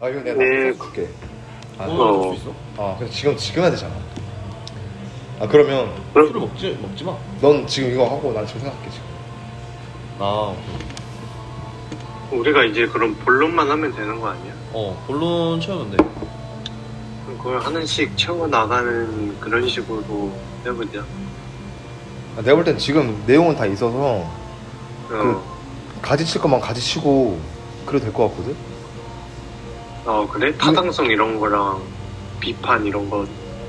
아 이거 내가 네. 써줄게. 아, 오늘 할수 있어? 아 그래서 지금 해야 되잖아. 아 그러면 술을 먹지 마. 넌 지금 이거 하고 난 지금 생각할게 지금. 아, 우리가 이제 그럼 본론만 하면 되는 거 아니야? 본론 채우면 돼. 그걸 하나씩 채워 나가는 그런 식으로 해보자. 아, 내가 볼 땐 지금 내용은 다 있어서 어. 가지 칠 거만 가지 치고 그래도 될 것 같거든? 그래? 타당성 이런 거랑 비판 이런 거.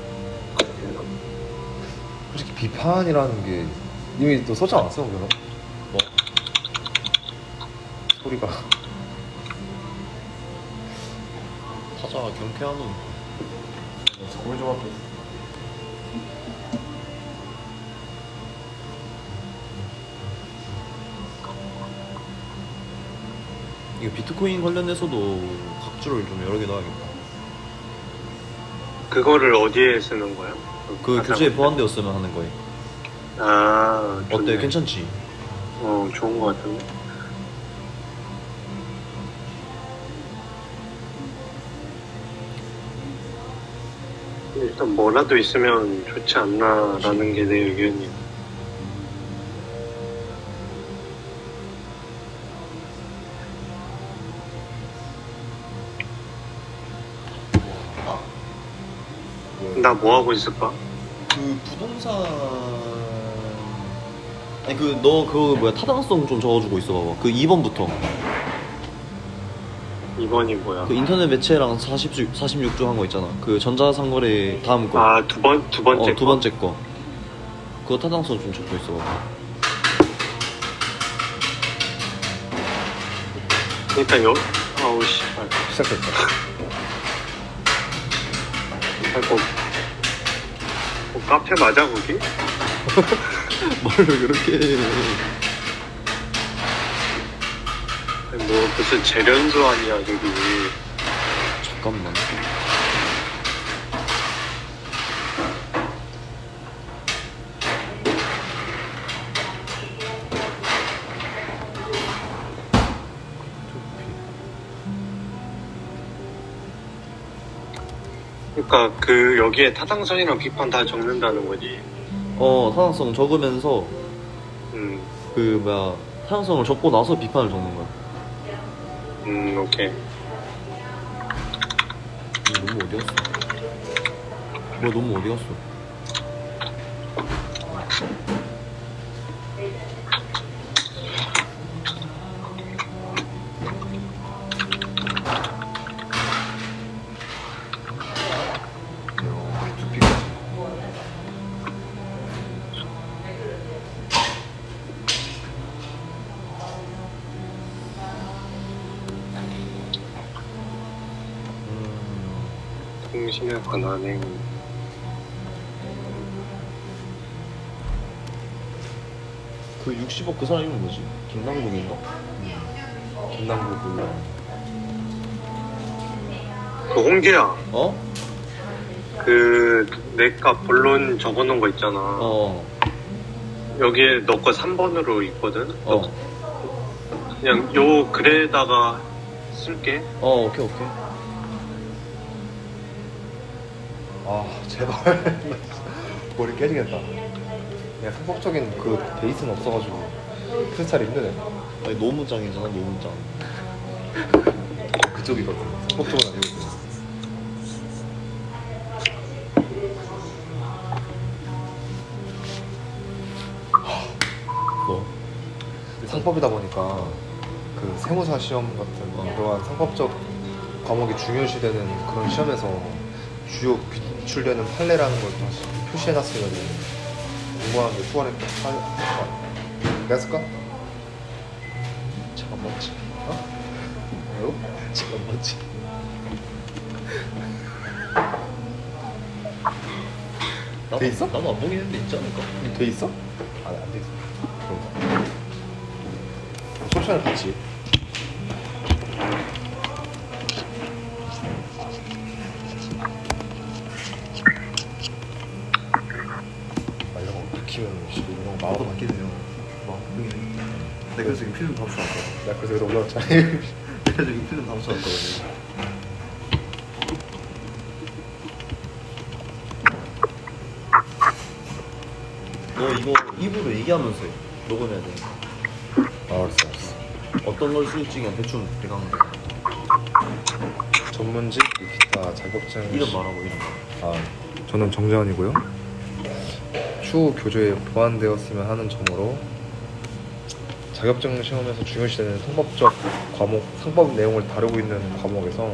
솔직히 비판이라는 게 이미 너 써지 않았어? 그럼? 뭐? 소리가 타자 경쾌한 놈. 고민 좀 할게. 이거 비트코인 관련해서도 각주를 좀 여러 개 넣어야겠다. 그거를 어디에 쓰는 거야? 그 교재에 보완되었으면 하는 거예요. 아, 어때? 좋네. 괜찮지? 좋은 거 같은데. 일단 뭐라도 있으면 좋지 않나라는 게 내 의견이야. 나 뭐 하고 있을까? 그 부동산 아니 너 그거 뭐야 타당성 좀 적어주고 있어 봐봐. 그 2번부터 2번이 뭐야? 그 인터넷 매체랑 46조 한 거 있잖아. 그 전자상거래 다음 거. 두 번째 두 번째 거. 그거 타당성 좀 적고 있어 봐봐. 그러니까 아우 씨발. 시작했다. 아이고. 카페 맞아 거기? 말을 그렇게 해. 뭐 무슨 재련소 아니야 저기. 잠깐만. 그러니까 여기에 타당성이랑 비판 다 적는다는 거지. 타당성 적으면서 음. 타당성을 적고 나서 비판을 적는 거야. 오케이. 너무 어디 갔어? 너무 어디 갔어? 통신에 관한 그 60억 그 사람 이름 뭐지? 김남국인가? 김남국 몰라. 그 홍기야. 내가 본론 적어놓은 거 있잖아. 여기에 너 거 3번으로 있거든. 그냥 요 글에다가 쓸게. 오케이. 아 제발 머리 깨지겠다. 그냥 상법적인 그 베이스는 없어가지고 프리스타일 힘드네. 아니 노무장이잖아 노무장. 그쪽이거든. 상법적은 아니거든. 뭐? 상법이다 보니까 그 세무사 시험 같은 그러한 상법적 과목이 중요시되는 그런 시험에서 주요 비출되는 판례라는 걸 다시 표시해놨으면 공부하는데 수월했다. 내가 쓸까? 잠깐만지. 왜요? 잠깐만지. 돼 있어? 나도 안 보긴 했는데 있지 않을까? 돼 있어? 안 돼 있어. 그런가? 솔루션을 봤지. 이런 거 키면 이런 거 마음도 바뀌네요. 내가 지금 필름 감수 왔거든. 나 그래서 여기다 올라왔잖아. 내가 지금 필름 감수 왔거든. 너 이거 입으로 얘기하면서 해. 녹음해야 돼. 알았어. 어떤 걸 쓸지 그냥 대충 대강 전문직 기타 자격증 이름 말하고 이름. 저는 정재환이고요. 추후 교조에 보완되었으면 하는 점으로 자격증 시험에서 중요시되는 상법적 과목, 상법 내용을 다루고 있는 과목에서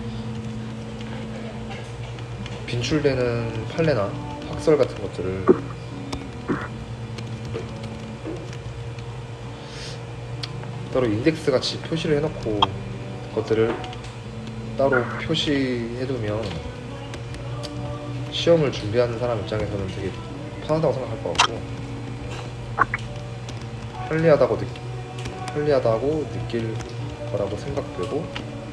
빈출되는 판례나 학설 같은 것들을 따로 인덱스 같이 표시를 해놓고 것들을 따로 표시해두면 시험을 준비하는 사람 입장에서는 되게 편하다고 생각할 것 같고 편리하다고 느낄 거라고 생각되면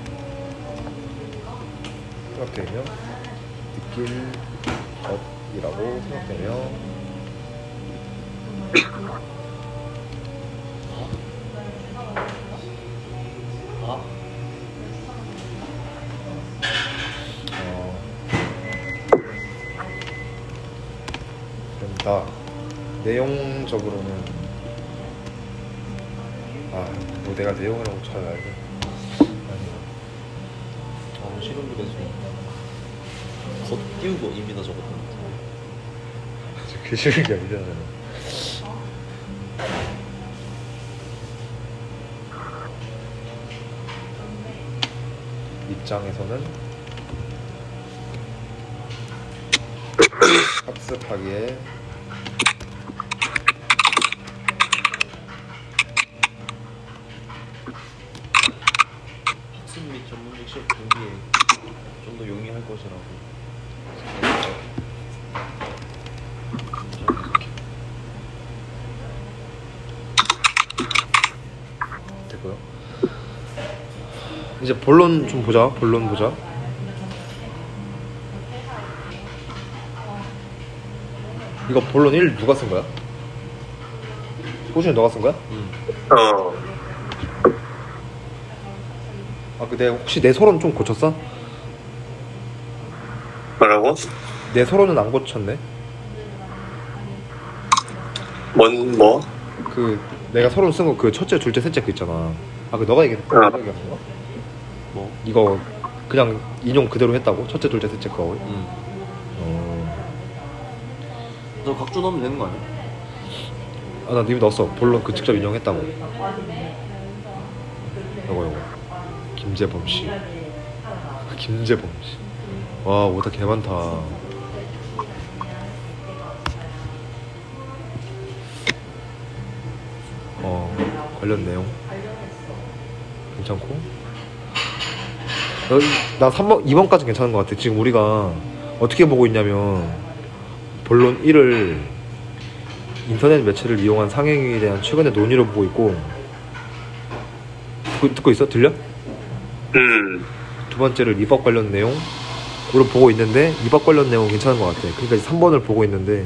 느낄 것이라고 생각되며 된다. 내용적으로는 뭐 내가 내용이라고 잘 알고 실험부에서 겉띄우고 입니다 적었던 것 그 쉬운 게 아니잖아. 입장에서는 학습하기에 학습 및 전문직 시험 준비에 좀 더 용이할 것이라고 됐고요. 이제 본론 좀 보자. 이거 본론 1 누가 쓴 거야? 호준이 너가 쓴 거야? 내가 혹시 내 서론 좀 고쳤어? 뭐라고? 내 서론은 안 고쳤네. 뭐? 내가 서론 쓴 거 그 첫째, 둘째, 셋째 그 있잖아. 너가 얘기했던 거? 뭐? 이거 그냥 인용 그대로 했다고? 첫째, 둘째, 셋째 거. 너 각주 넣으면 되는 거 아니야? 나 이미 넣었어. 본론 직접 인용했다고. 요거 김재범 씨. 와, 오다 개 많다. 관련 내용 괜찮고. 나 3번, 2번까지 괜찮은 것 같아. 지금 우리가 어떻게 보고 있냐면 본론 1을 인터넷 매체를 이용한 상행위에 대한 최근의 논의로 보고 있고, 듣고 있어? 들려? 두 번째를 입법 관련 내용으로 보고 있는데, 입법 관련 내용은 괜찮은 것 같아. 그러니까 3번을 보고 있는데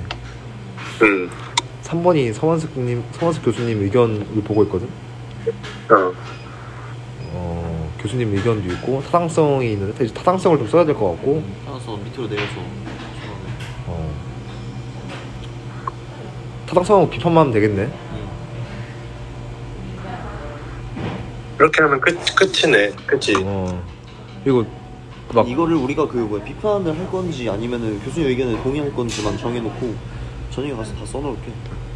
3번이 서원석 교수님 의견을 보고 있거든. 교수님 의견도 있고 타당성이 있는데 타당성을 좀 써야 될 것 같고. 타당성 밑으로 내려서 타당성하고 비판만 하면 되겠네. 그렇게 하면 끝이네. 그치? 그리고 이거를 우리가 비판을 할 건지 아니면은 교수님 의견에 동의할 건지만 정해놓고 저녁에 가서 다 써놓을게.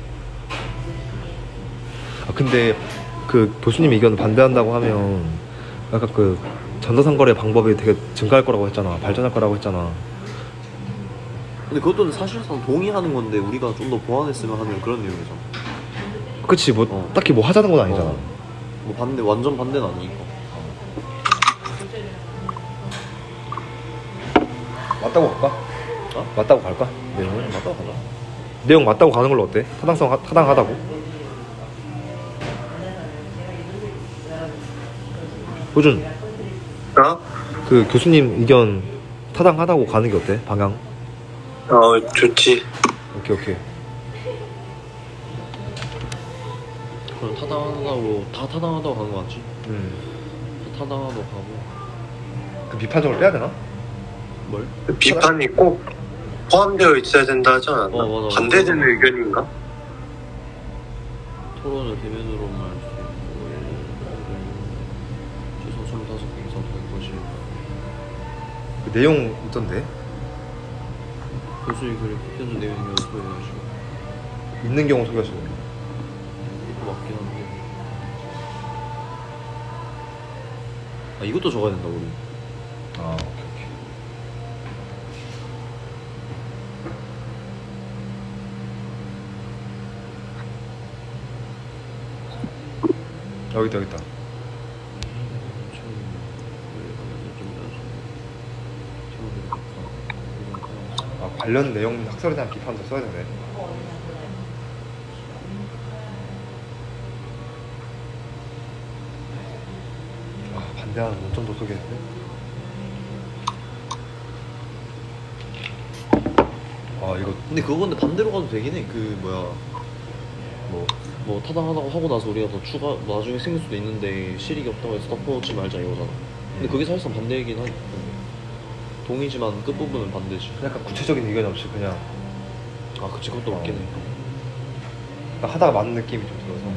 근데 교수님 의견 반대한다고 하면 약간 전자상거래 방법이 되게 증가할 거라고 했잖아. 발전할 거라고 했잖아. 근데 그것도 사실상 동의하는 건데 우리가 좀 더 보완했으면 하는 그런 내용이잖아. 그치, 딱히 하자는 건 아니잖아. 완전 반대는 아니니까. 맞다고 갈까? 맞다고 갈까? 내용은? 맞다고 가자. 내용 맞다고 가는 걸로 어때? 타당하다고? 호준, 교수님 의견 타당하다고 가는 게 어때? 방향? 좋지. 오케이. 그럼 다 타당하다고 가는 거 맞지? 다 타당하다고 가고. 비판적으로 빼야 되나? 뭘? 비판이 꼭 포함되어 있어야 된다 하지 않았나? 맞아. 반대되는 의견인가? 토론을 대면으로만 할 수 있고 최소 25개 이상 될 것이 그 내용 있던데? 교수의 글을 피편전 내용을 소개해가지고 있는 경우 소개하시고. 이것도 맞긴 한데 아 이것도 적어야 된다 우리. 아, 오케이, 오케이. 여기 있다. 아, 관련 내용 학설에 대한 비판도 써야 되네. 아, 반대하는 논점도 소개했네. 아, 이거 근데 그거 근데 반대로 가도 되긴 해. 그 뭐야 뭐 타당하다고 하고 나서 우리가 더 추가 나중에 생길 수도 있는데 실익이 없다고 해서 덮어놓지 말자 이거잖아. 근데 그게 사실상 반대이긴 하니까 동의지만 끝부분은 반대지. 약간 구체적인 의견이 없이 그냥 아 그치 그것도 맞긴 해. 하다가 맞는 느낌이 좀 들어서.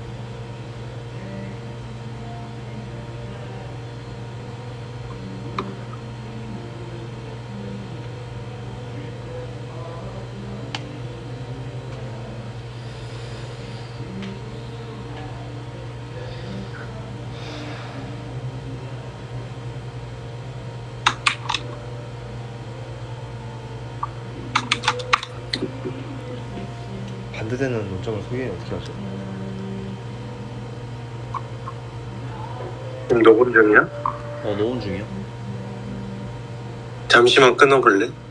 반대되는 논점을 소개해 어떻게 하죠? 지금 녹음 중이야? 녹음 중이야? 잠시만 끊어볼래?